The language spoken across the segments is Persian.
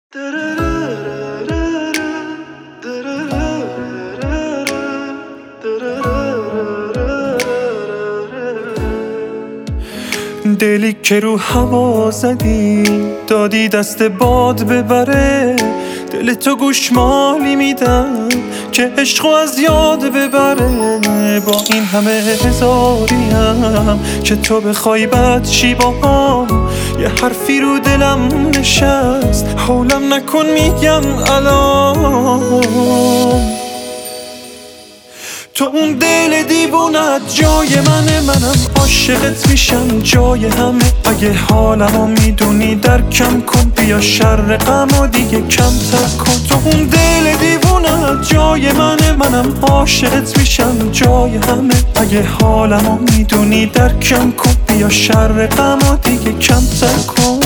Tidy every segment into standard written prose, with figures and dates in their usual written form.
دلی که رو هوا زدی دادی دست باد ببره، دل تو گوشمالی میدم که عشقو از یاد ببره. با این همه هزاریم که تو بخوای بد چی باهام، یه حرفی رو دلم نشست حولم نکن میگم الان. تو اون دل دیوونت جای منم عاشقت میشم جای همه. اگه حالمو میدونی درکم کن، بیا شر غمو دیگه کمتر کن. تو اون دل دیوونت جای منم عاشقت میشم جای همه. اگه حالمو میدونی درکم کن، بیا شر غمو دیگه کمتر کن.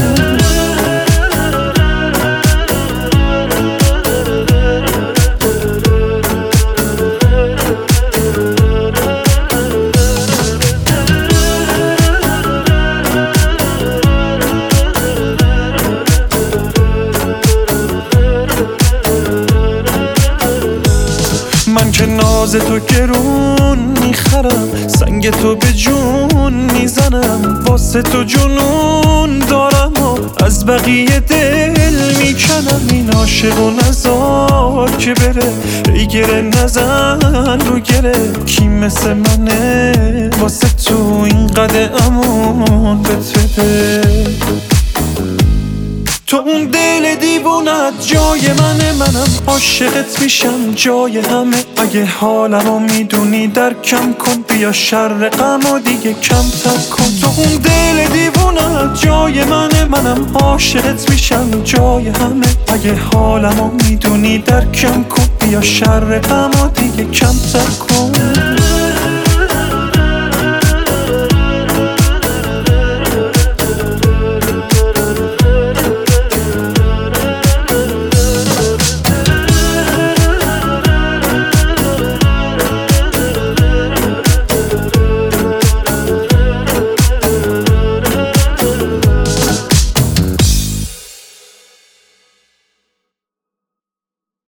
من که ناز تو گرون میخرم، سنگ تو به جون میزنم، واسه تو جنون دارم و از بقیه دل میکنم. این عاشق و نزار که بره، ای گره نزن رو گره. کی مثل منه واسه تو این قد امان بده. تو اون دل دیوونت جای منم عاشقت میشم جای همه. اگه حالمو میدونی درکم کن، بیا شر غمو دیگه کمتر کن. تو اون دل دیوونت جای منم عاشقت میشم جای همه. اگه حالمو میدونی درکم کن، بیا شر غمو دیگه کمتر کن.